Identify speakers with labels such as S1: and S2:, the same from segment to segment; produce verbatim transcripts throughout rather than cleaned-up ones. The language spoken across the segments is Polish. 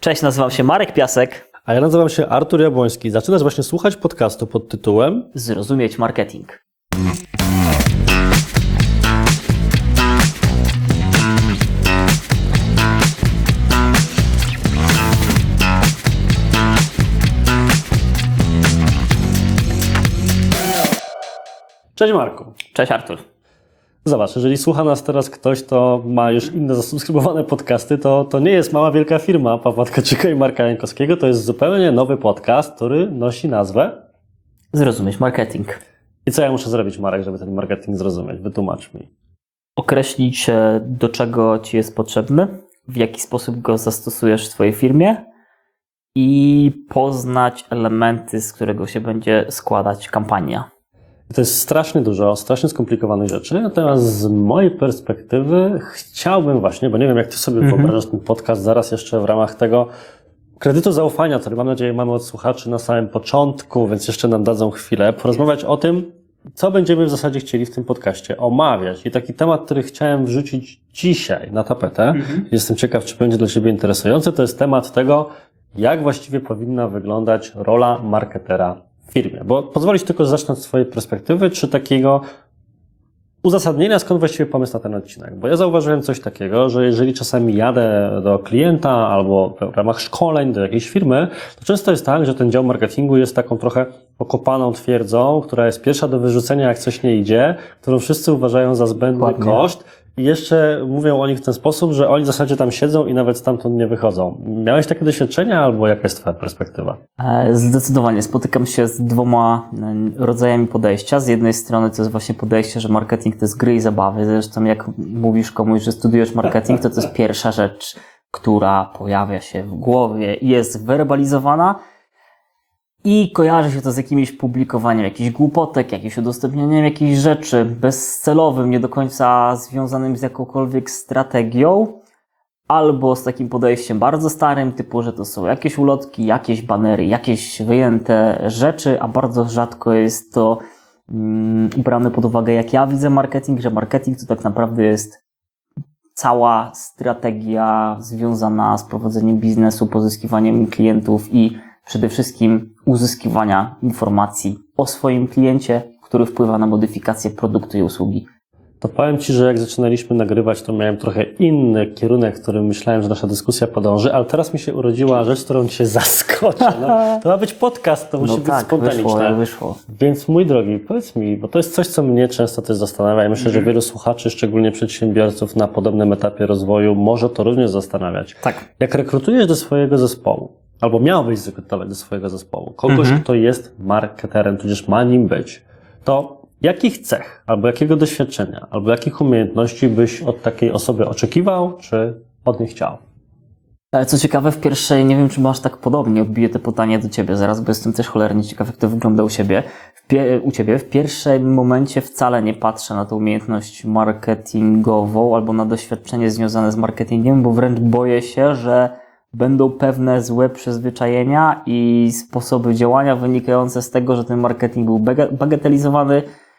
S1: Cześć, nazywam się Marek Piasek.
S2: A ja nazywam się Artur Jabłoński. Zaczynasz właśnie słuchać podcastu pod tytułem
S1: Zrozumieć marketing.
S2: Cześć Marku.
S1: Cześć Artur.
S2: Zobacz, jeżeli słucha nas teraz ktoś, kto ma już inne zasubskrybowane podcasty, to, to nie jest mała wielka firma Pawła Tkaczyka i Marka Jankowskiego, to jest zupełnie nowy podcast, który nosi nazwę
S1: Zrozumieć marketing.
S2: I co ja muszę zrobić, Marek, żeby ten marketing zrozumieć? Wytłumacz mi.
S1: Określić, do czego Ci jest potrzebny, w jaki sposób go zastosujesz w Twojej firmie i poznać elementy, z którego się będzie składać kampania.
S2: To jest strasznie dużo, strasznie skomplikowanych rzeczy, natomiast z mojej perspektywy chciałbym właśnie, bo nie wiem jak Ty sobie mhm. wyobrażasz ten podcast zaraz jeszcze w ramach tego kredytu zaufania, który mam nadzieję mamy od słuchaczy na samym początku, więc jeszcze nam dadzą chwilę, porozmawiać o tym, co będziemy w zasadzie chcieli w tym podcaście omawiać. I taki temat, który chciałem wrzucić dzisiaj na tapetę, mhm. jestem ciekaw, czy będzie dla Ciebie interesujący, to jest temat tego, jak właściwie powinna wyglądać rola marketera w firmie. Bo pozwolić tylko zacznę od swojej perspektywy, czy takiego uzasadnienia, skąd właściwie pomysł na ten odcinek. Bo ja zauważyłem coś takiego, że jeżeli czasami jadę do klienta albo w ramach szkoleń do jakiejś firmy, to często jest tak, że ten dział marketingu jest taką trochę okopaną twierdzą, która jest pierwsza do wyrzucenia, jak coś nie idzie, którą wszyscy uważają za zbędny Ładnie. koszt. I jeszcze mówią o nich w ten sposób, że oni w zasadzie tam siedzą i nawet stamtąd nie wychodzą. Miałeś takie doświadczenia albo jaka jest Twoja perspektywa?
S1: Zdecydowanie. Spotykam się z dwoma rodzajami podejścia. Z jednej strony to jest właśnie podejście, że marketing to jest gry i zabawy. Zresztą jak mówisz komuś, że studiujesz marketing, to to jest pierwsza rzecz, która pojawia się w głowie i jest werbalizowana. I kojarzy się to z jakimś publikowaniem jakichś głupotek, jakimś udostępnianiem jakichś rzeczy bezcelowym, nie do końca związanym z jakąkolwiek strategią, albo z takim podejściem bardzo starym, typu, że to są jakieś ulotki, jakieś banery, jakieś wyjęte rzeczy, a bardzo rzadko jest to um, brane pod uwagę, jak ja widzę marketing, że marketing to tak naprawdę jest cała strategia związana z prowadzeniem biznesu, pozyskiwaniem klientów i przede wszystkim uzyskiwania informacji o swoim kliencie, który wpływa na modyfikację produktu i usługi.
S2: To powiem Ci, że jak zaczynaliśmy nagrywać, to miałem trochę inny kierunek, w którym myślałem, że nasza dyskusja podąży, ale teraz mi się urodziła rzecz, którą Cię zaskoczę. No, to ma być podcast, to musi
S1: no
S2: być
S1: tak,
S2: spontaniczne.
S1: Wyszło, wyszło.
S2: Więc mój drogi, powiedz mi, bo to jest coś, co mnie często też zastanawia i myślę, że wielu słuchaczy, szczególnie przedsiębiorców na podobnym etapie rozwoju, może to również zastanawiać.
S1: Tak.
S2: Jak rekrutujesz do swojego zespołu, albo miałbyś zrekrutować do swojego zespołu kogoś, mhm. kto jest marketerem, tudzież ma nim być, to jakich cech, albo jakiego doświadczenia, albo jakich umiejętności byś od takiej osoby oczekiwał, czy od niej chciał?
S1: Co ciekawe, w pierwszej, nie wiem czy masz tak podobnie, odbiję to pytanie do Ciebie zaraz, bo jestem też cholernie ciekaw, jak to wygląda u siebie. W pie- u Ciebie. W pierwszym momencie wcale nie patrzę na tę umiejętność marketingową albo na doświadczenie związane z marketingiem, bo wręcz boję się, że będą pewne złe przyzwyczajenia i sposoby działania wynikające z tego, że ten marketing był bagatelizowany,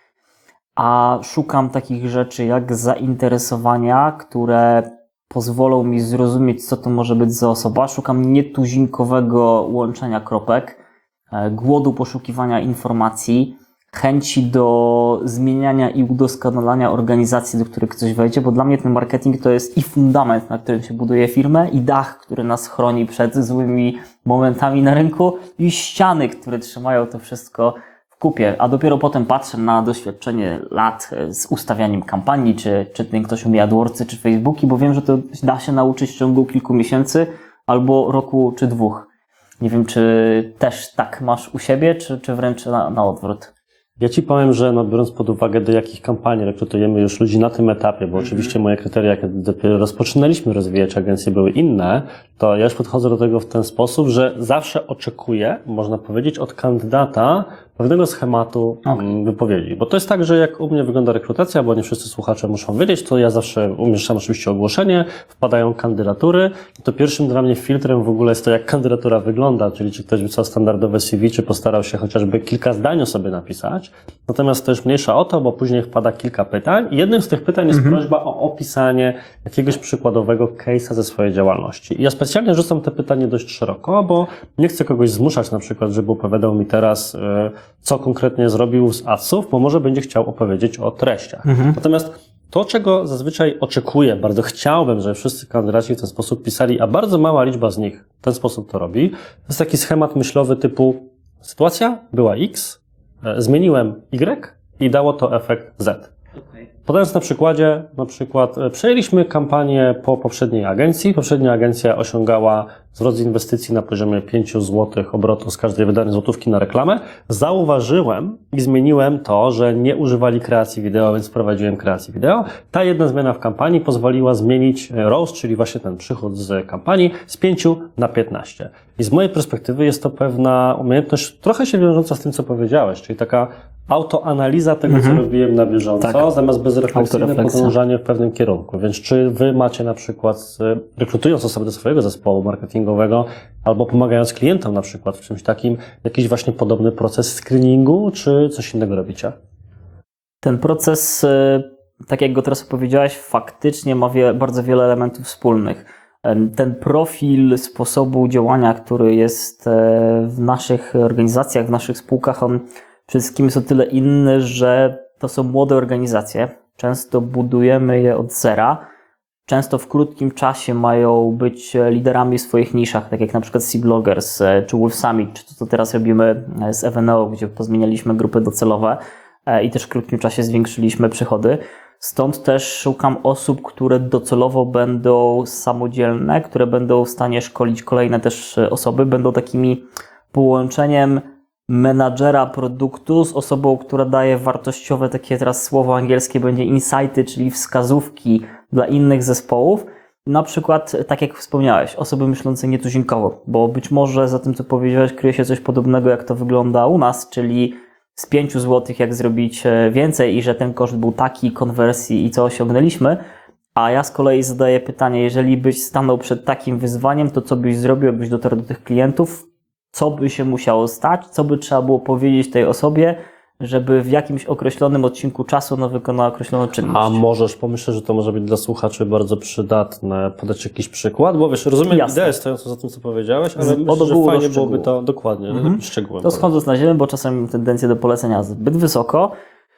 S1: a szukam takich rzeczy jak zainteresowania, które pozwolą mi zrozumieć, co to może być za osoba. Szukam nietuzinkowego łączenia kropek, głodu poszukiwania informacji, chęci do zmieniania i udoskonalania organizacji, do których ktoś wejdzie, bo dla mnie ten marketing to jest i fundament, na którym się buduje firmę, i dach, który nas chroni przed złymi momentami na rynku, i ściany, które trzymają to wszystko w kupie, a dopiero potem patrzę na doświadczenie lat z ustawianiem kampanii, czy, czy ten ktoś umie AdWordsy, czy Facebooki, bo wiem, że to da się nauczyć w ciągu kilku miesięcy, albo roku, czy dwóch. Nie wiem, czy też tak masz u siebie, czy, czy wręcz na, na odwrót.
S2: Ja Ci powiem, że no, biorąc pod uwagę, do jakich kampanii rekrutujemy już ludzi na tym etapie, bo mm-hmm. oczywiście moje kryteria, kiedy dopiero rozpoczynaliśmy rozwijać agencje, były inne, to ja już podchodzę do tego w ten sposób, że zawsze oczekuję, można powiedzieć, od kandydata pewnego schematu
S1: Okay.
S2: wypowiedzi. Bo to jest tak, że jak u mnie wygląda rekrutacja, bo nie wszyscy słuchacze muszą wiedzieć, to ja zawsze umieszczam oczywiście ogłoszenie, wpadają kandydatury i to pierwszym dla mnie filtrem w ogóle jest to, jak kandydatura wygląda, czyli czy ktoś wysłał standardowe C V, czy postarał się chociażby kilka zdań o sobie napisać. Natomiast to już mniejsza o to, bo później wpada kilka pytań i jednym z tych pytań jest
S1: Mhm.
S2: prośba o opisanie jakiegoś przykładowego case'a ze swojej działalności. I ja specjalnie rzucam te pytanie dość szeroko, bo nie chcę kogoś zmuszać na przykład, żeby opowiadał mi teraz, yy, co konkretnie zrobił z adsów, bo może będzie chciał opowiedzieć o treściach.
S1: Mhm.
S2: Natomiast to, czego zazwyczaj oczekuję, bardzo chciałbym, żeby wszyscy kandydaci w ten sposób pisali, a bardzo mała liczba z nich w ten sposób to robi, to jest taki schemat myślowy typu sytuacja była X, e, zmieniłem Y i dało to efekt Z. Podając na przykładzie, na przykład e, przejęliśmy kampanię po poprzedniej agencji. Poprzednia agencja osiągała zwrot z inwestycji na poziomie pięć złotych obrotu z każdej wydanej złotówki na reklamę. Zauważyłem i zmieniłem to, że nie używali kreacji wideo, więc wprowadziłem kreację wideo. Ta jedna zmiana w kampanii pozwoliła zmienić R O A S, czyli właśnie ten przychód z kampanii, z pięciu na piętnaście. I z mojej perspektywy jest to pewna umiejętność trochę się wiążąca z tym, co powiedziałeś, czyli taka autoanaliza tego,
S1: Mhm.
S2: co robiłem na bieżąco,
S1: Tak.
S2: zamiast bezrefleksyjne
S1: Autorefleksja.
S2: podążanie w pewnym kierunku. Więc czy wy macie na przykład, e, rekrutując osoby do swojego zespołu marketingowego, albo pomagając klientom na przykład w czymś takim, jakiś właśnie podobny proces screeningu, czy coś innego robicie?
S1: Ten proces, y, tak jak go teraz opowiedziałeś, faktycznie ma wie, bardzo wiele elementów wspólnych. Em, Ten profil sposobu działania, który jest e, w naszych organizacjach, w naszych spółkach, on przede wszystkim jest o tyle inny, że to są młode organizacje. Często budujemy je od zera. Często w krótkim czasie mają być liderami w swoich niszach, tak jak na przykład Sea-Bloggers, e, czy Wolf Summit, czy to, co teraz robimy e, z F N O, gdzie pozmienialiśmy grupy docelowe e, i też w krótkim czasie zwiększyliśmy przychody. Stąd też szukam osób, które docelowo będą samodzielne, które będą w stanie szkolić kolejne też osoby, będą takimi połączeniem menadżera produktu z osobą, która daje wartościowe, takie teraz słowo angielskie będzie insighty, czyli wskazówki dla innych zespołów. Na przykład, tak jak wspomniałeś, osoby myślące nietuzinkowo, bo być może za tym, co powiedziałeś, kryje się coś podobnego, jak to wygląda u nas, czyli z pięciu złotych jak zrobić więcej i że ten koszt był taki konwersji i co osiągnęliśmy. A ja z kolei zadaję pytanie, jeżeli byś stanął przed takim wyzwaniem, to co byś zrobił, jakbyś dotarł do tych klientów? Co by się musiało stać? Co by trzeba było powiedzieć tej osobie, żeby w jakimś określonym odcinku czasu ona wykonała określoną czynność?
S2: A możesz, pomyślę, że to może być dla słuchaczy bardzo przydatne, podać jakiś przykład, bo wiesz, rozumiem
S1: Jasne.
S2: ideę stojącą za tym, co powiedziałeś, ale
S1: Z-
S2: myślę,
S1: od
S2: że
S1: ogółu do
S2: fajnie
S1: szczegółu.
S2: byłoby to dokładnie,
S1: Mhm.
S2: szczegółem.
S1: To schodząc na ziemię, bo czasem mam tendencję do polecenia zbyt wysoko,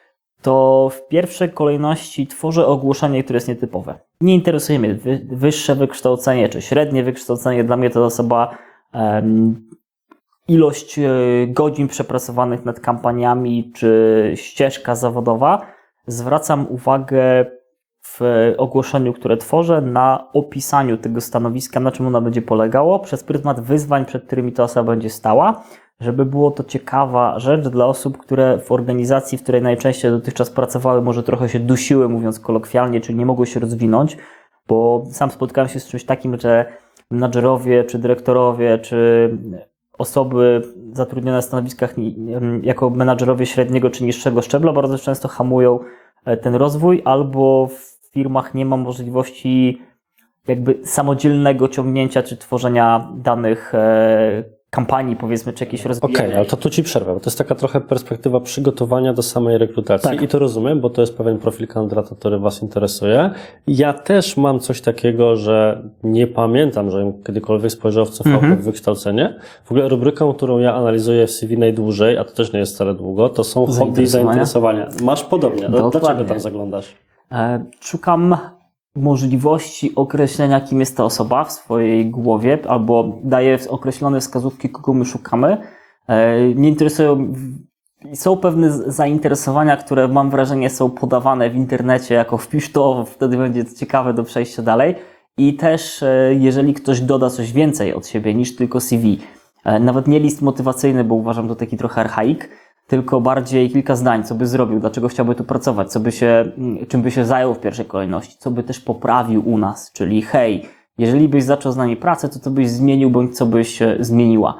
S1: to w pierwszej kolejności tworzę ogłoszenie, które jest nietypowe. Nie interesuje mnie wy, wyższe wykształcenie czy średnie wykształcenie. Dla mnie to osoba um, ilość e, godzin przepracowanych nad kampaniami czy ścieżka zawodowa. Zwracam uwagę w ogłoszeniu, które tworzę, na opisaniu tego stanowiska, na czym ono będzie polegało, przez pryzmat wyzwań, przed którymi ta osoba będzie stała, żeby było to ciekawa rzecz dla osób, które w organizacji, w której najczęściej dotychczas pracowały, może trochę się dusiły, mówiąc kolokwialnie, czyli nie mogły się rozwinąć, bo sam spotkałem się z czymś takim, że menadżerowie, czy dyrektorowie, czy osoby zatrudnione na stanowiskach jako menadżerowie średniego czy niższego szczebla bardzo często hamują ten rozwój, albo w firmach nie ma możliwości jakby samodzielnego ciągnięcia czy tworzenia danych e, kampanii, powiedzmy, czy jakieś rozwijania.
S2: Okej, ale to tu Ci przerwę, bo to jest taka trochę perspektywa przygotowania do samej rekrutacji
S1: Tak.
S2: i to rozumiem, bo to jest pewien profil kandydata, który Was interesuje. Ja też mam coś takiego, że nie pamiętam, że kiedykolwiek spojrzał w C V
S1: Mhm.
S2: pod wykształcenie. W ogóle rubryką, którą ja analizuję w C V najdłużej, a to też nie jest wcale długo, to są hobby i
S1: Zainteresowania.
S2: zainteresowania. Masz podobnie. Do,
S1: Dokładnie.
S2: dlaczego tam zaglądasz?
S1: E, Szukam możliwości określenia, kim jest ta osoba w swojej głowie, albo daję określone wskazówki, kogo my szukamy. E, Nie interesują, są pewne zainteresowania, które mam wrażenie są podawane w internecie jako wpisz to, wtedy będzie to ciekawe do przejścia dalej. I też e, jeżeli ktoś doda coś więcej od siebie niż tylko C V, e, nawet nie list motywacyjny, bo uważam to taki trochę archaik, tylko bardziej kilka zdań, co by zrobił, dlaczego chciałby tu pracować, co by się, czym by się zajął w pierwszej kolejności, co by też poprawił u nas, czyli hej, jeżeli byś zaczął z nami pracę, to co byś zmienił, bądź co byś zmieniła.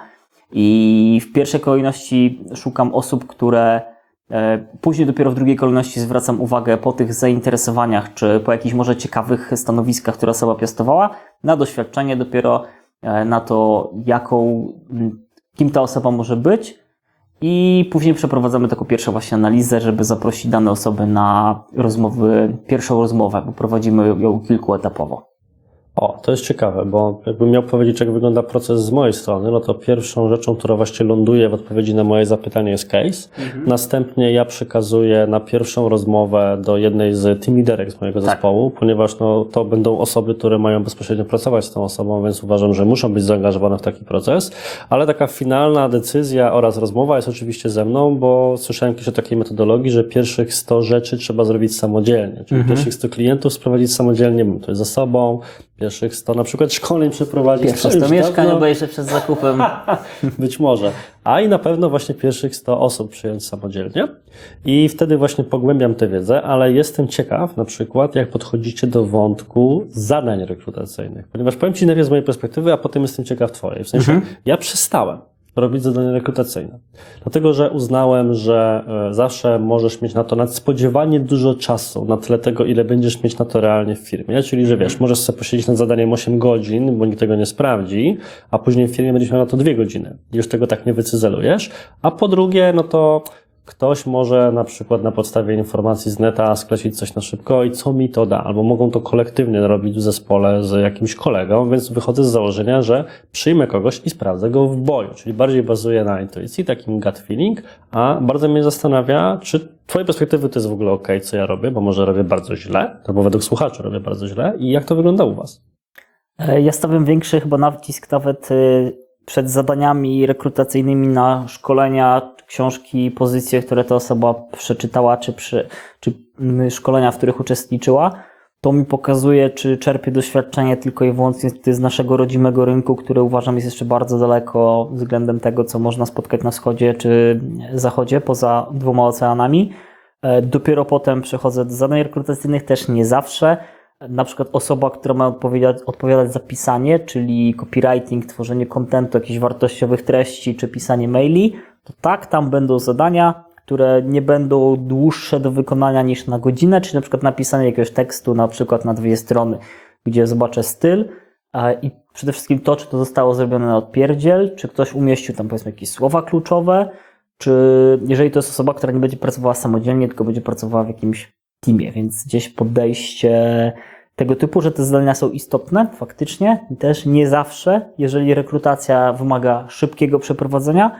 S1: I w pierwszej kolejności szukam osób, które później dopiero w drugiej kolejności zwracam uwagę po tych zainteresowaniach, czy po jakichś może ciekawych stanowiskach, które osoba piastowała, na doświadczenie dopiero na to, jaką, kim ta osoba może być. I później przeprowadzamy taką pierwszą właśnie analizę, żeby zaprosić dane osoby na rozmowy, pierwszą rozmowę, bo prowadzimy ją kilkuetapowo.
S2: O, to jest ciekawe, bo jakbym miał powiedzieć, jak wygląda proces z mojej strony, no to pierwszą rzeczą, która właśnie ląduje w odpowiedzi na moje zapytanie, jest case. Mhm. Następnie ja przekazuję na pierwszą rozmowę do jednej z team leaderek z mojego tak. zespołu, ponieważ no, to będą osoby, które mają bezpośrednio pracować z tą osobą, więc uważam, że muszą być zaangażowane w taki proces, ale taka finalna decyzja oraz rozmowa jest oczywiście ze mną, bo słyszałem kiedyś o takiej metodologii, że pierwszych sto rzeczy trzeba zrobić samodzielnie, czyli mhm. pierwszych sto klientów sprowadzić samodzielnie, to jest za sobą, pierwszych sto na przykład szkoleń przeprowadzić.
S1: Pierwsze sto mieszkań obejrzeć przed zakupem.
S2: Być może. A i na pewno właśnie pierwszych sto osób przyjąć samodzielnie. I wtedy właśnie pogłębiam tę wiedzę, ale jestem ciekaw na przykład, jak podchodzicie do wątku zadań rekrutacyjnych. Ponieważ powiem Ci najpierw z mojej perspektywy, a potem jestem ciekaw Twojej. W sensie, mhm. ja przestałem robić zadania rekrutacyjne. Dlatego, że uznałem, że zawsze możesz mieć na to nadspodziewanie dużo czasu, na tle tego, ile będziesz mieć na to realnie w firmie. Czyli, że wiesz, możesz sobie posiedzieć nad zadaniem osiem godzin, bo nikt tego nie sprawdzi, a później w firmie będziesz miał na to dwie godziny. Już tego tak nie wycyzelujesz. A po drugie, no to ktoś może na przykład na podstawie informacji z neta sklecić coś na szybko i co mi to da? Albo mogą to kolektywnie robić w zespole z jakimś kolegą, więc wychodzę z założenia, że przyjmę kogoś i sprawdzę go w boju, czyli bardziej bazuję na intuicji, takim gut feeling, a bardzo mnie zastanawia, czy z Twojej perspektywy to jest w ogóle ok, co ja robię, bo może robię bardzo źle, albo według słuchaczy robię bardzo źle i jak to wygląda u Was?
S1: Ja stawiam większy chyba nacisk nawet przed zadaniami rekrutacyjnymi na szkolenia, książki, pozycje, które ta osoba przeczytała, czy, przy, czy szkolenia, w których uczestniczyła. To mi pokazuje, czy czerpie doświadczenie tylko i wyłącznie z naszego rodzimego rynku, który uważam jest jeszcze bardzo daleko względem tego, co można spotkać na wschodzie czy zachodzie, poza dwoma oceanami. Dopiero potem przechodzę do zadań rekrutacyjnych, też nie zawsze. Na przykład osoba, która ma odpowiadać, odpowiadać za pisanie, czyli copywriting, tworzenie kontentu, jakichś wartościowych treści, czy pisanie maili, to tak, tam będą zadania, które nie będą dłuższe do wykonania niż na godzinę, czyli na przykład napisanie jakiegoś tekstu, na przykład na dwie strony, gdzie zobaczę styl i przede wszystkim to, czy to zostało zrobione na odpierdziel, czy ktoś umieścił tam powiedzmy jakieś słowa kluczowe, czy jeżeli to jest osoba, która nie będzie pracowała samodzielnie, tylko będzie pracowała w jakimś teamie, więc gdzieś podejście tego typu, że te zadania są istotne faktycznie i też nie zawsze, jeżeli rekrutacja wymaga szybkiego przeprowadzenia,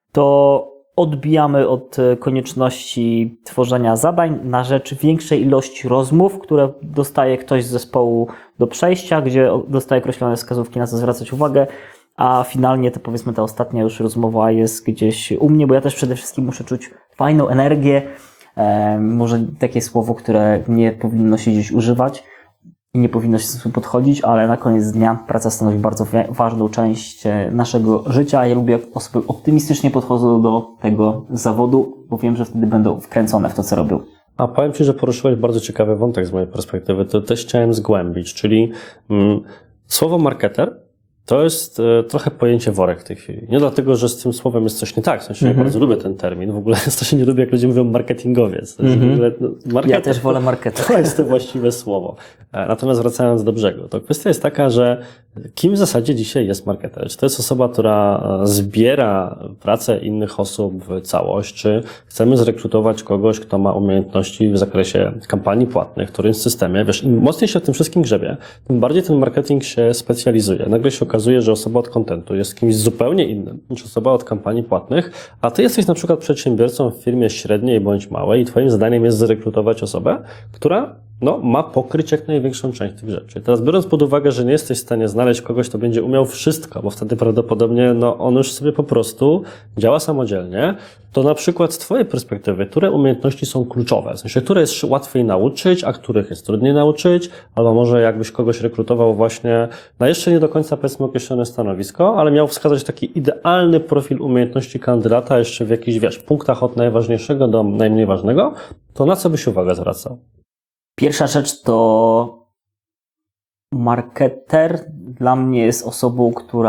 S1: to odbijamy od konieczności tworzenia zadań na rzecz większej ilości rozmów, które dostaje ktoś z zespołu do przejścia, gdzie dostaje określone wskazówki, na co zwracać uwagę, a finalnie to powiedzmy ta ostatnia już rozmowa jest gdzieś u mnie, bo ja też przede wszystkim muszę czuć fajną energię, e, może takie słowo, które nie powinno się gdzieś używać i nie powinno się sobie podchodzić, ale na koniec dnia praca stanowi bardzo ważną część naszego życia. Ja lubię, jak osoby optymistycznie podchodzą do tego zawodu, bo wiem, że wtedy będą wkręcone w to, co robią.
S2: A powiem Ci, że poruszyłeś bardzo ciekawy wątek z mojej perspektywy. To też chciałem zgłębić, czyli mm, słowo marketer to jest e, trochę pojęcie worek w tej chwili. Nie dlatego, że z tym słowem jest coś nie tak. W sensie mm-hmm. ja bardzo lubię ten termin. W ogóle strasznie nie lubię, jak ludzie mówią marketingowiec. Mm-hmm. W ogóle, no, marketer,
S1: ja też wolę marketer.
S2: To jest to właściwe słowo. E, natomiast wracając do brzegu, to kwestia jest taka, że kim w zasadzie dzisiaj jest marketer? Czy to jest osoba, która zbiera pracę innych osób w całość? Czy chcemy zrekrutować kogoś, kto ma umiejętności w zakresie kampanii płatnych, w którymś systemie? Wiesz, im mocniej się o tym wszystkim grzebie, tym bardziej ten marketing się specjalizuje. Nagle się okazuje, że osoba od kontentu jest kimś zupełnie innym niż osoba od kampanii płatnych, a ty jesteś na przykład przedsiębiorcą w firmie średniej bądź małej i twoim zadaniem jest zrekrutować osobę, która no, ma pokryć jak największą część tych rzeczy. Teraz biorąc pod uwagę, że nie jesteś w stanie znaleźć kogoś, kto będzie umiał wszystko, bo wtedy prawdopodobnie no, on już sobie po prostu działa samodzielnie, to na przykład z twojej perspektywy, które umiejętności są kluczowe? W sensie, które jest łatwiej nauczyć, a których jest trudniej nauczyć? Albo może jakbyś kogoś rekrutował właśnie na jeszcze nie do końca powiedzmy określone stanowisko, ale miał wskazać taki idealny profil umiejętności kandydata jeszcze w jakichś, wiesz, punktach od najważniejszego do najmniej ważnego, to na co byś uwagę zwracał?
S1: Pierwsza rzecz to marketer dla mnie jest osobą, która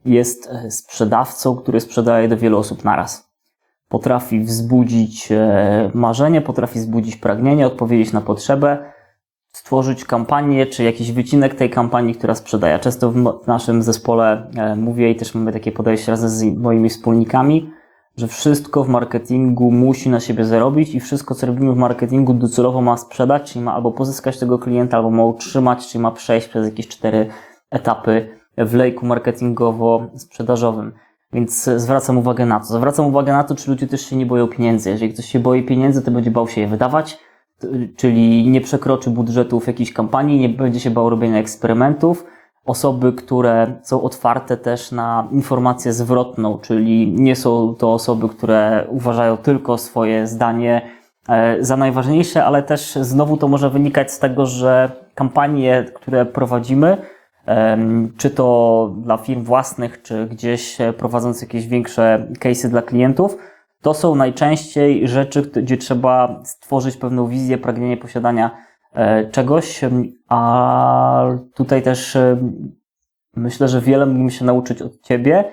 S1: jest sprzedawcą, który sprzedaje do wielu osób naraz. Potrafi wzbudzić marzenie, potrafi wzbudzić pragnienie, odpowiedzieć na potrzebę, stworzyć kampanię, czy jakiś wycinek tej kampanii, która sprzedaje. Często w naszym zespole mówię i też mamy takie podejście razem z moimi wspólnikami, że wszystko w marketingu musi na siebie zarobić i wszystko, co robimy w marketingu, docelowo ma sprzedać, czyli ma albo pozyskać tego klienta, albo ma utrzymać, czyli ma przejść przez jakieś cztery etapy w lejku marketingowo-sprzedażowym. Więc zwracam uwagę na to. Zwracam uwagę na to, czy ludzie też się nie boją pieniędzy. Jeżeli ktoś się boi pieniędzy, to będzie bał się je wydawać, czyli nie przekroczy budżetów jakiejś kampanii, nie będzie się bał robienia eksperymentów. Osoby, które są otwarte też na informację zwrotną, czyli nie są to osoby, które uważają tylko swoje zdanie za najważniejsze, ale też znowu to może wynikać z tego, że kampanie, które prowadzimy, czy to dla firm własnych, czy gdzieś prowadząc jakieś większe case'y dla klientów, to są najczęściej rzeczy, gdzie trzeba stworzyć pewną wizję, pragnienie posiadania czegoś, a tutaj też myślę, że wiele mógłbym się nauczyć od Ciebie,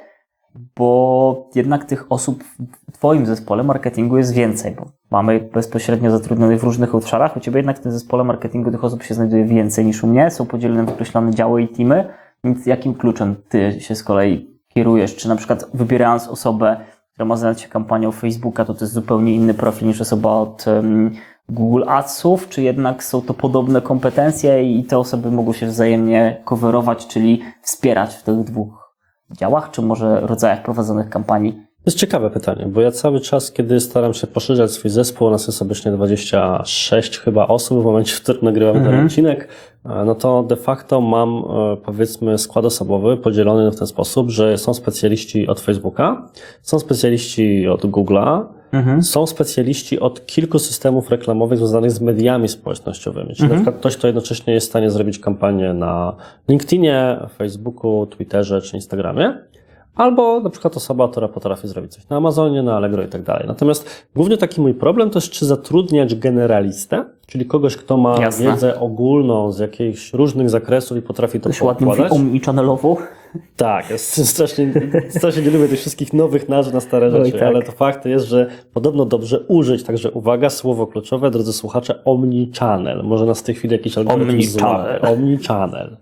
S1: bo jednak tych osób w Twoim zespole marketingu jest więcej, bo mamy bezpośrednio zatrudnionych w różnych obszarach, u Ciebie jednak w tym zespole marketingu tych osób się znajduje więcej niż u mnie, są podzielone w określone działy i teamy, więc jakim kluczem Ty się z kolei kierujesz? Czy na przykład wybierając osobę, która ma zająć się kampanią Facebooka, to to jest zupełnie inny profil niż osoba od um, Google Adsów, czy jednak są to podobne kompetencje i te osoby mogą się wzajemnie coverować, czyli wspierać w tych dwóch działach, czy może rodzajach prowadzonych kampanii?
S2: To jest ciekawe pytanie, bo ja cały czas, kiedy staram się poszerzać swój zespół, nas jest obecnie dwadzieścia sześć chyba osób w momencie, w którym nagrywam mm-hmm. ten odcinek, no to de facto mam, powiedzmy, skład osobowy podzielony w ten sposób, że są specjaliści od Facebooka, są specjaliści od Google'a, Mhm. są specjaliści od kilku systemów reklamowych związanych z mediami społecznościowymi. Czyli mhm. na przykład ktoś, kto jednocześnie jest w stanie zrobić kampanię na LinkedInie, Facebooku, Twitterze czy Instagramie, albo na przykład osoba, która potrafi zrobić coś na Amazonie, na Allegro i tak dalej. Natomiast głównie taki mój problem to jest, czy zatrudniać generalistę, czyli kogoś, kto ma Jasne. wiedzę ogólną z jakichś różnych zakresów i potrafi to poukładać.
S1: Omnichannelową.
S2: Tak, ja strasznie, strasznie nie lubię tych wszystkich nowych nazw na stare rzeczy, tak. ale to fakt jest, że podobno dobrze użyć, także uwaga, słowo kluczowe, drodzy słuchacze, omnichannel. Może nas w tej chwili jakiś algorytm złapie. Omnichannel.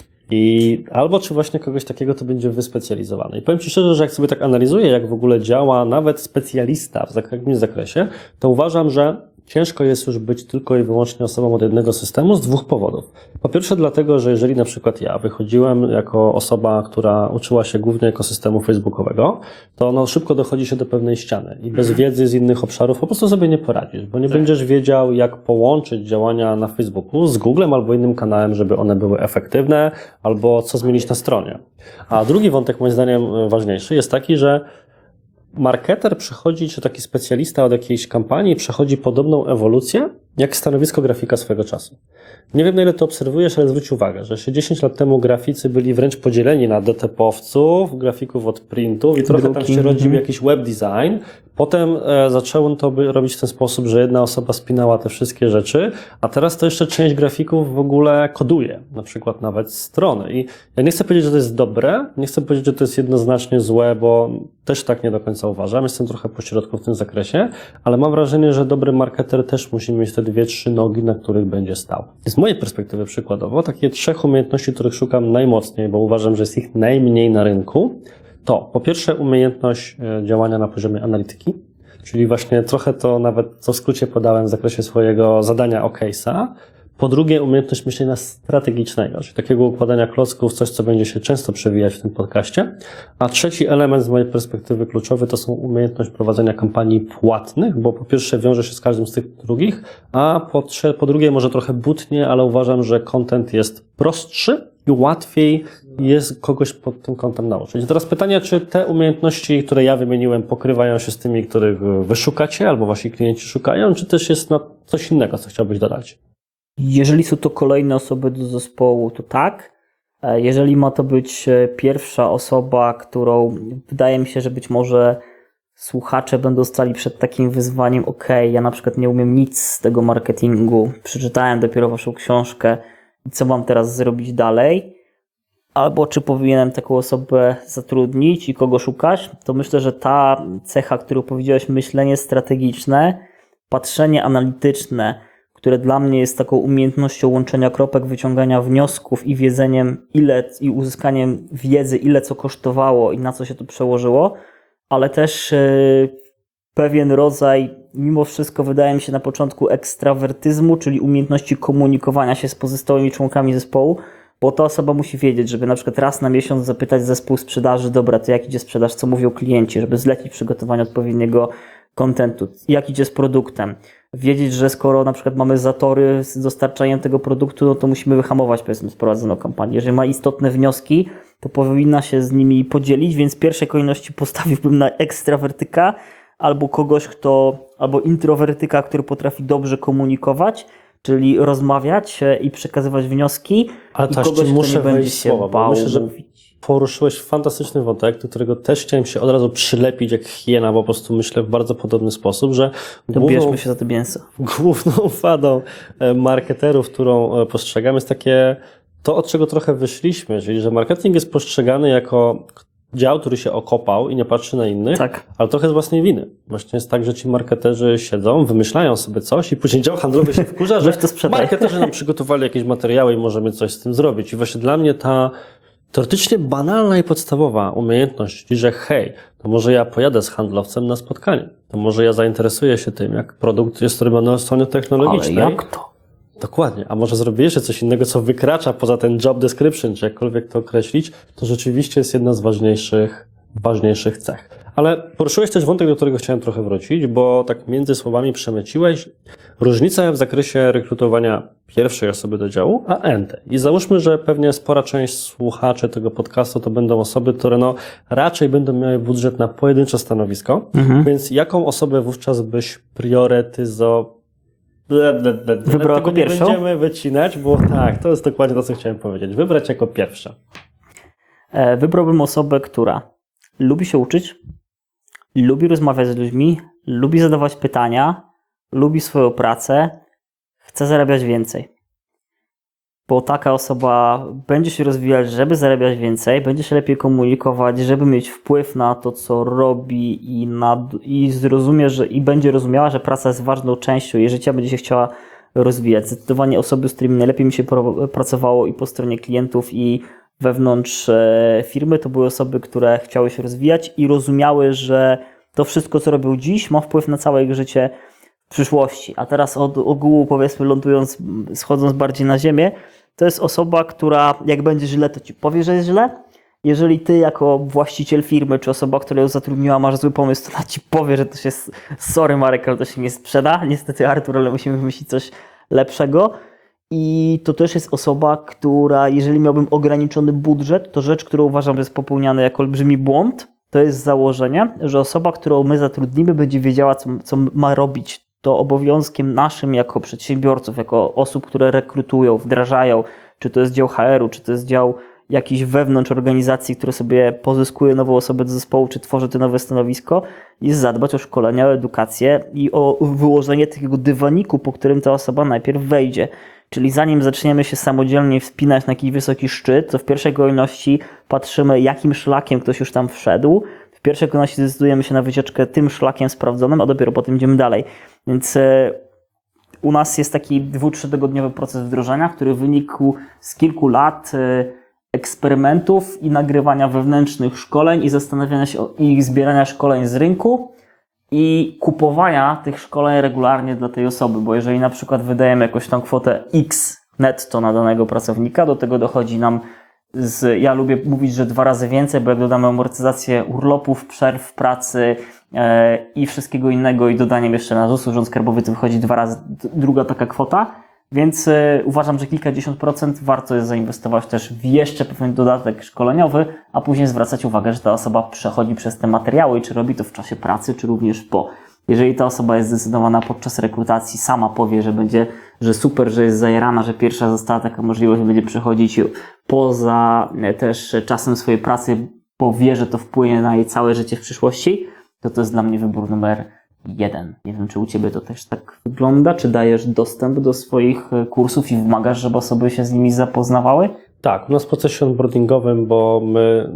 S2: I albo czy właśnie kogoś takiego to będzie wyspecjalizowany. I powiem Ci szczerze, że jak sobie tak analizuję, jak w ogóle działa nawet specjalista w jakimś zakresie, to uważam, że ciężko jest już być tylko i wyłącznie osobą od jednego systemu z dwóch powodów. Po pierwsze dlatego, że jeżeli na przykład ja wychodziłem jako osoba, która uczyła się głównie ekosystemu facebookowego, to no szybko dochodzi się do pewnej ściany i bez wiedzy z innych obszarów po prostu sobie nie poradzisz, bo nie tak. będziesz wiedział, jak połączyć działania na Facebooku z Googlem albo innym kanałem, żeby one były efektywne, albo co zmienić na stronie. A drugi wątek, moim zdaniem ważniejszy, jest taki, że marketer przechodzi, czy taki specjalista od jakiejś kampanii przechodzi podobną ewolucję, jak stanowisko grafika swego czasu. Nie wiem, na ile to obserwujesz, ale zwróć uwagę, że jeszcze dziesięć lat temu graficy byli wręcz podzieleni na D T P-owców, grafików od printów i trochę Drugi. tam się rodził jakiś web design. Potem e, zaczęło to by robić w ten sposób, że jedna osoba spinała te wszystkie rzeczy, a teraz to jeszcze część grafików w ogóle koduje, na przykład nawet strony. I ja nie chcę powiedzieć, że to jest dobre, nie chcę powiedzieć, że to jest jednoznacznie złe, bo też tak nie do końca uważam, jestem trochę pośrodku w tym zakresie, ale mam wrażenie, że dobry marketer też musi mieć te dwie, trzy nogi, na których będzie stał. Z mojej perspektywy przykładowo, takie trzech umiejętności, których szukam najmocniej, bo uważam, że jest ich najmniej na rynku, to po pierwsze umiejętność działania na poziomie analityki, czyli właśnie trochę to nawet co w skrócie podałem w zakresie swojego zadania o case'a. Po drugie umiejętność myślenia strategicznego, czyli takiego układania klocków, coś co będzie się często przewijać w tym podcaście. A trzeci element z mojej perspektywy kluczowy to są umiejętność prowadzenia kampanii płatnych, bo po pierwsze wiąże się z każdym z tych drugich, a po, trze- po drugie może trochę butnie, ale uważam, że content jest prostszy i łatwiej jest kogoś pod tym kątem nauczyć. I teraz pytanie, czy te umiejętności, które ja wymieniłem, pokrywają się z tymi, których wy szukacie, albo wasi klienci szukają, czy też jest no coś innego, co chciałbyś dodać?
S1: Jeżeli są to kolejne osoby do zespołu, to tak. Jeżeli ma to być pierwsza osoba, którą wydaje mi się, że być może słuchacze będą stali przed takim wyzwaniem, ok, ja na przykład nie umiem nic z tego marketingu, przeczytałem dopiero waszą książkę, co mam teraz zrobić dalej, albo czy powinienem taką osobę zatrudnić i kogo szukać, to myślę, że ta cecha, którą powiedziałeś, myślenie strategiczne, patrzenie analityczne, które dla mnie jest taką umiejętnością łączenia kropek, wyciągania wniosków i wiedzeniem ile i uzyskaniem wiedzy, ile co kosztowało i na co się to przełożyło, ale też yy, pewien rodzaj, mimo wszystko wydaje mi się na początku ekstrawertyzmu, czyli umiejętności komunikowania się z pozostałymi członkami zespołu, bo ta osoba musi wiedzieć, żeby na przykład raz na miesiąc zapytać zespół sprzedaży, dobra, to jak idzie sprzedaż, co mówią klienci, żeby zlecić przygotowanie odpowiedniego kontentu, jak idzie z produktem. Wiedzieć, że skoro na przykład mamy zatory z dostarczaniem tego produktu, no to musimy wyhamować, powiedzmy, sprowadzoną kampanię. Jeżeli ma istotne wnioski, to powinna się z nimi podzielić, więc w pierwszej kolejności postawiłbym na ekstrawertyka albo kogoś, kto, albo introwertyka, który potrafi dobrze komunikować, czyli rozmawiać i przekazywać wnioski.
S2: Ale
S1: i
S2: też
S1: kogoś,
S2: muszę
S1: kto nie będzie
S2: wejść
S1: się
S2: słowa, bo
S1: bał
S2: myślę, że
S1: mówić.
S2: poruszyłeś fantastyczny wątek, do którego też chciałem się od razu przylepić jak hiena, bo po prostu myślę w bardzo podobny sposób, że
S1: To
S2: główną,
S1: bierzmy się za to mięso.
S2: główną wadą marketerów, którą postrzegamy, jest takie to, od czego trochę wyszliśmy, czyli że marketing jest postrzegany jako dział, który się okopał i nie patrzy na innych,
S1: Tak.
S2: ale trochę z własnej winy. Właśnie jest tak, że ci marketerzy siedzą, wymyślają sobie coś i później dział handlowy się wkurza, że
S1: Weź to sprzedaj.
S2: marketerzy nam przygotowali jakieś materiały i możemy coś z tym zrobić. I właśnie dla mnie ta teoretycznie banalna i podstawowa umiejętność, czyli że hej, to może ja pojadę z handlowcem na spotkanie, to może ja zainteresuję się tym, jak produkt jest robiony od strony technologicznej.
S1: Ale jak to?
S2: Dokładnie, a może zrobię jeszcze coś innego, co wykracza poza ten job description, czy jakkolwiek to określić, to rzeczywiście jest jedna z ważniejszych, ważniejszych cech. Ale poruszyłeś też wątek, do którego chciałem trochę wrócić, bo tak między słowami przemyciłeś różnicę w zakresie rekrutowania pierwszej osoby do działu, a enty. I załóżmy, że pewnie spora część słuchaczy tego podcastu to będą osoby, które no raczej będą miały budżet na pojedyncze stanowisko, mhm. więc jaką osobę wówczas byś priorytyzował?
S1: Wybrał jako
S2: nie
S1: pierwszą?
S2: Będziemy wycinać, bo tak, to jest dokładnie to, co chciałem powiedzieć. Wybrać jako pierwsza.
S1: Wybrałbym osobę, która lubi się uczyć, lubi rozmawiać z ludźmi, lubi zadawać pytania, lubi swoją pracę, chce zarabiać więcej. Bo taka osoba będzie się rozwijać, żeby zarabiać więcej, będzie się lepiej komunikować, żeby mieć wpływ na to, co robi i, na, i zrozumie, że i będzie rozumiała, że praca jest ważną częścią jej życia, będzie się chciała rozwijać. Zdecydowanie osoby, z którymi najlepiej mi się pracowało i po stronie klientów, i wewnątrz firmy, to były osoby, które chciały się rozwijać i rozumiały, że to wszystko, co robią dziś, ma wpływ na całe ich życie w przyszłości. A teraz od ogółu, powiedzmy, lądując, schodząc bardziej na ziemię, to jest osoba, która jak będzie źle, to ci powie, że jest źle. Jeżeli ty jako właściciel firmy, czy osoba, która ją zatrudniła, masz zły pomysł, to ona ci powie, że to się, sorry Marek, ale to się nie sprzeda. Niestety Artur, ale musimy wymyślić coś lepszego. I to też jest osoba, która, jeżeli miałbym ograniczony budżet, to rzecz, którą uważam, że jest popełniana jako olbrzymi błąd, to jest założenie, że osoba, którą my zatrudnimy, będzie wiedziała, co, co ma robić. To obowiązkiem naszym jako przedsiębiorców, jako osób, które rekrutują, wdrażają, czy to jest dział H R u, czy to jest dział jakiś wewnątrz organizacji, które sobie pozyskuje nową osobę do zespołu, czy tworzy to nowe stanowisko, jest zadbać o szkolenia, o edukację i o wyłożenie takiego dywaniku, po którym ta osoba najpierw wejdzie. Czyli zanim zaczniemy się samodzielnie wspinać na jakiś wysoki szczyt, to w pierwszej kolejności patrzymy, jakim szlakiem ktoś już tam wszedł. W pierwszej kolejności zdecydujemy się na wycieczkę tym szlakiem sprawdzonym, a dopiero potem idziemy dalej. Więc u nas jest taki dwu-, trzytygodniowy proces wdrożenia, który wynikł z kilku lat eksperymentów i nagrywania wewnętrznych szkoleń i zastanawiania się o ich zbierania szkoleń z rynku i kupowania tych szkoleń regularnie dla tej osoby, bo jeżeli na przykład wydajemy jakąś tam kwotę X netto na danego pracownika, do tego dochodzi nam z, ja lubię mówić, że dwa razy więcej, bo jak dodamy amortyzację urlopów, przerw w pracy e, i wszystkiego innego i dodaniem jeszcze na ZUS, Urząd Skarbowy, to wychodzi dwa razy druga taka kwota, więc e, uważam, że kilkadziesiąt procent warto jest zainwestować też w jeszcze pewien dodatek szkoleniowy, a później zwracać uwagę, że ta osoba przechodzi przez te materiały i czy robi to w czasie pracy, czy również po. Jeżeli ta osoba jest zdecydowana podczas rekrutacji, sama powie, że będzie, że super, że jest zajarana, że pierwsza została taka możliwość, będzie przechodzić poza też czasem swojej pracy, bo wie, że to wpłynie na jej całe życie w przyszłości, to to jest dla mnie wybór numer jeden. Nie wiem, czy u Ciebie to też tak wygląda, czy dajesz dostęp do swoich kursów i wymagasz, żeby osoby się z nimi zapoznawały?
S2: Tak, u nas w procesie onboardingowym, bo my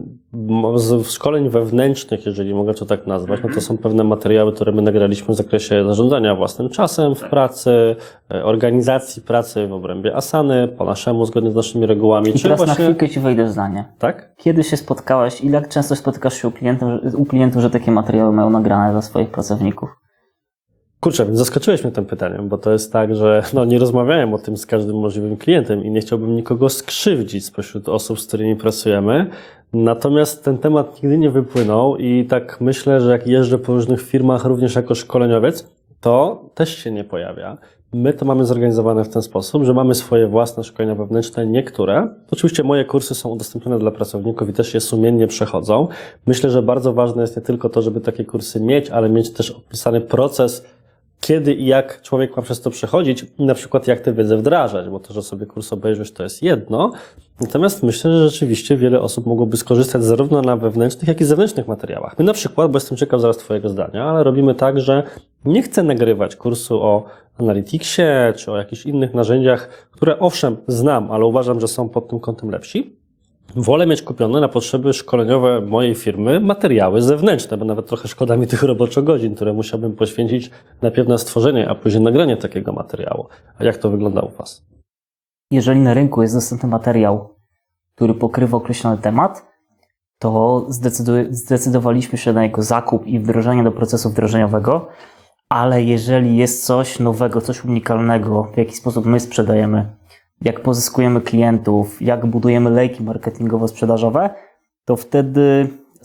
S2: z szkoleń wewnętrznych, jeżeli mogę to tak nazwać, no to są pewne materiały, które my nagraliśmy w zakresie zarządzania własnym czasem w pracy, organizacji pracy w obrębie Asany, po naszemu, zgodnie z naszymi regułami.
S1: I teraz
S2: właśnie...
S1: na chwilkę Ci wejdę w zdanie.
S2: Tak?
S1: Kiedy się spotkałeś i jak często spotykasz się u klientów, u klientów, że takie materiały mają nagrane dla swoich pracowników?
S2: Kurczę, więc zaskoczyłeś mnie tym pytaniem, bo to jest tak, że no, nie rozmawiałem o tym z każdym możliwym klientem i nie chciałbym nikogo skrzywdzić spośród osób, z którymi pracujemy. Natomiast ten temat nigdy nie wypłynął i tak myślę, że jak jeżdżę po różnych firmach, również jako szkoleniowiec, to też się nie pojawia. My to mamy zorganizowane w ten sposób, że mamy swoje własne szkolenia wewnętrzne, niektóre. Oczywiście moje kursy są udostępnione dla pracowników i też je sumiennie przechodzą. Myślę, że bardzo ważne jest nie tylko to, żeby takie kursy mieć, ale mieć też opisany proces, kiedy i jak człowiek ma przez to przechodzić i na przykład jak tę wiedzę wdrażać, bo to, że sobie kurs obejrzysz, to jest jedno. Natomiast myślę, że rzeczywiście wiele osób mogłoby skorzystać zarówno na wewnętrznych, jak i zewnętrznych materiałach. My na przykład, bo jestem ciekaw zaraz Twojego zdania, ale robimy tak, że nie chcę nagrywać kursu o Analyticsie czy o jakichś innych narzędziach, które owszem znam, ale uważam, że są pod tym kątem lepsi. Wolę mieć kupione na potrzeby szkoleniowe mojej firmy materiały zewnętrzne, bo nawet trochę szkoda mi tych roboczo-godzin, które musiałbym poświęcić najpierw na stworzenie, a później nagranie takiego materiału. A jak to wygląda u Was?
S1: Jeżeli na rynku jest dostępny materiał, który pokrywa określony temat, to zdecydu- zdecydowaliśmy się na jego zakup i wdrożenie do procesu wdrożeniowego, ale jeżeli jest coś nowego, coś unikalnego, w jaki sposób my sprzedajemy, jak pozyskujemy klientów, jak budujemy lejki marketingowo-sprzedażowe, to wtedy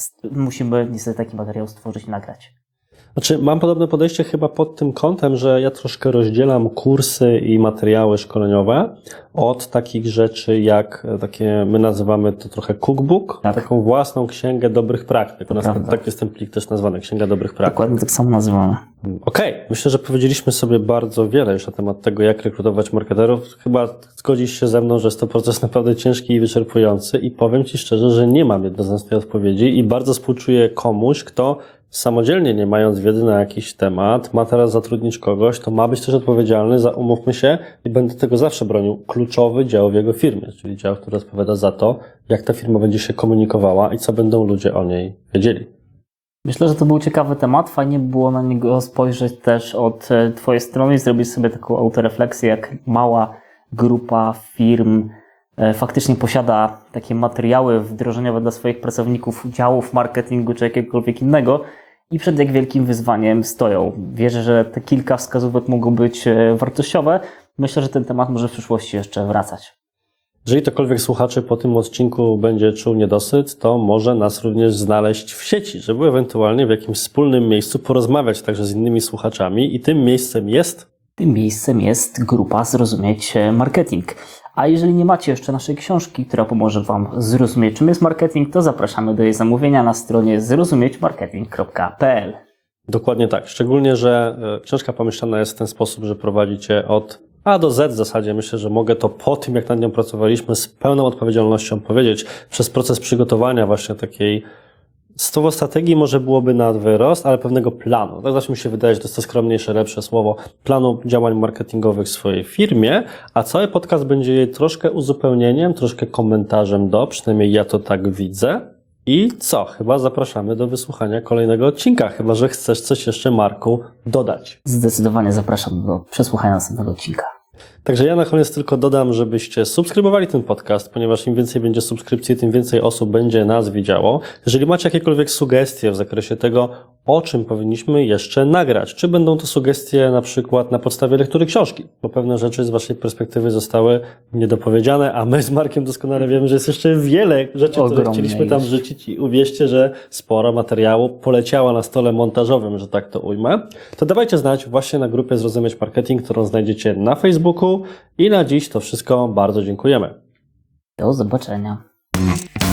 S1: musimy niestety taki materiał stworzyć i nagrać.
S2: Znaczy, mam podobne podejście chyba pod tym kątem, że ja troszkę rozdzielam kursy i materiały szkoleniowe od takich rzeczy jak takie, my nazywamy to trochę cookbook,
S1: tak.
S2: Taką własną księgę dobrych praktyk. U nas tak jest ten plik też nazwany, księga dobrych praktyk.
S1: Dokładnie tak samo nazywamy.
S2: Okej, okay. Myślę, że powiedzieliśmy sobie bardzo wiele już na temat tego, jak rekrutować marketerów. Chyba zgodzisz się ze mną, że jest to proces naprawdę ciężki i wyczerpujący i powiem Ci szczerze, że nie mam jednoznacznej odpowiedzi i bardzo współczuję komuś, kto samodzielnie, nie mając wiedzy na jakiś temat, ma teraz zatrudnić kogoś, to ma być też odpowiedzialny za, umówmy się, i będę tego zawsze bronił, kluczowy dział w jego firmie, czyli dział, który odpowiada za to, jak ta firma będzie się komunikowała i co będą ludzie o niej wiedzieli.
S1: Myślę, że to był ciekawy temat. Fajnie było na niego spojrzeć też od Twojej strony i zrobić sobie taką autorefleksję, jak mała grupa firm faktycznie posiada takie materiały wdrożeniowe dla swoich pracowników, działów marketingu czy jakiegokolwiek innego i przed jak wielkim wyzwaniem stoją. Wierzę, że te kilka wskazówek mogą być wartościowe. Myślę, że ten temat może w przyszłości jeszcze wracać.
S2: Jeżeli ktokolwiek słuchaczy po tym odcinku będzie czuł niedosyt, to może nas również znaleźć w sieci, żeby ewentualnie w jakimś wspólnym miejscu porozmawiać także z innymi słuchaczami i tym miejscem jest...
S1: Tym miejscem jest grupa Zrozumieć Marketing. A jeżeli nie macie jeszcze naszej książki, która pomoże Wam zrozumieć, czym jest marketing, to zapraszamy do jej zamówienia na stronie zrozumieć marketing kropka p l.
S2: Dokładnie tak. Szczególnie, że książka pomyślana jest w ten sposób, że prowadzicie od A do Z w zasadzie. Myślę, że mogę to po tym, jak nad nią pracowaliśmy, z pełną odpowiedzialnością powiedzieć. Przez proces przygotowania właśnie takiej słowo strategii może byłoby na wyrost, ale pewnego planu. Tak zawsze mi się wydaje, że to jest to skromniejsze, lepsze słowo. Planu działań marketingowych w swojej firmie, a cały podcast będzie jej troszkę uzupełnieniem, troszkę komentarzem do, przynajmniej ja to tak widzę. I co? Chyba zapraszamy do wysłuchania kolejnego odcinka, chyba że chcesz coś jeszcze, Marku, dodać.
S1: Zdecydowanie zapraszam do przesłuchania następnego odcinka.
S2: Także ja na koniec tylko dodam, żebyście subskrybowali ten podcast, ponieważ im więcej będzie subskrypcji, tym więcej osób będzie nas widziało. Jeżeli macie jakiekolwiek sugestie w zakresie tego, o czym powinniśmy jeszcze nagrać, czy będą to sugestie na przykład na podstawie lektury książki, bo pewne rzeczy z Waszej perspektywy zostały niedopowiedziane, a my z Markiem doskonale wiemy, że jest jeszcze wiele rzeczy,
S1: Ogromnie
S2: które chcieliśmy tam
S1: już.
S2: wrzucić i uwierzcie, że sporo materiału poleciało na stole montażowym, że tak to ujmę. To dawajcie znać właśnie na grupie Zrozumieć Marketing, którą znajdziecie na Facebooku i na dziś to wszystko. Bardzo dziękujemy.
S1: Do zobaczenia.